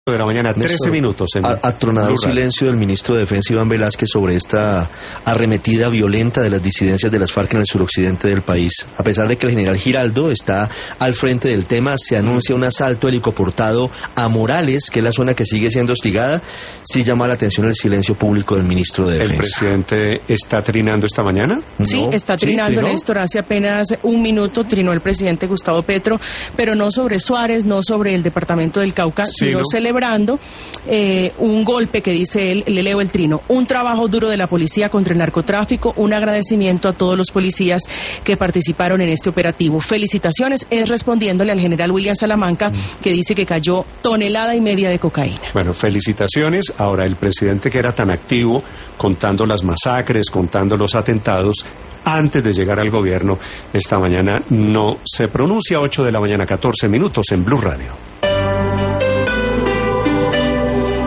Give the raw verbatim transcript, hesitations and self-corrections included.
de la mañana, Néstor, trece minutos. En atronado silencio del ministro de Defensa Iván Velázquez sobre esta arremetida violenta de las disidencias de las FARC en el suroccidente del país. A pesar de que el general Giraldo está al frente del tema, se anuncia un asalto helicoportado a Morales, que es la zona que sigue siendo hostigada. Sí llama la atención el silencio público del ministro de Defensa. ¿El presidente está trinando esta mañana? Sí, No. está trinando, ¿Sí, Néstor. Hace apenas un minuto trinó el presidente Gustavo Petro, pero no sobre Suárez, no sobre el departamento del Cauca, Sí, sino ¿no? celebrando eh, un golpe que dice él, le leo el trino, un trabajo duro de la policía contra el narcotráfico, un agradecimiento a todos los policías que participaron en este operativo. Felicitaciones, es respondiéndole al general William Salamanca, que dice que cayó tonelada y media de cocaína. Bueno, felicitaciones. Ahora, el presidente que era tan activo, contando las masacres, contando los atentados, antes de llegar al gobierno, esta mañana no se pronuncia. Ocho de la mañana, catorce minutos en Blue Radio.